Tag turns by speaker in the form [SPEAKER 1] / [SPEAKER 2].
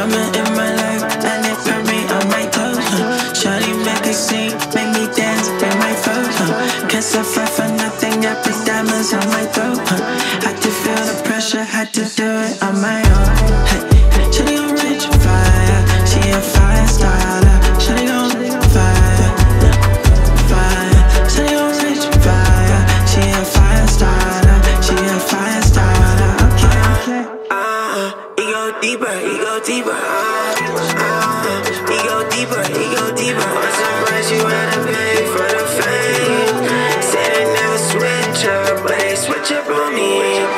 [SPEAKER 1] drama in my life, and it put me on my toes. Shawty make a scene, make me dance, bring my foes. Can't suffer for nothing, got big diamonds on my throat. Had to feel the pressure, had to do it on my own. Hey, shawty gon' reach fire, she a fire starter. Shawty gon' fire, fire. Shawty gon' reach fire, she a fire starter. She a fire starter. Okay.
[SPEAKER 2] He go deeper, he go deeper. He go deeper, he go deeper. I'm surprised you had to pay for the fame. Said they never switch up, but they switch up on me.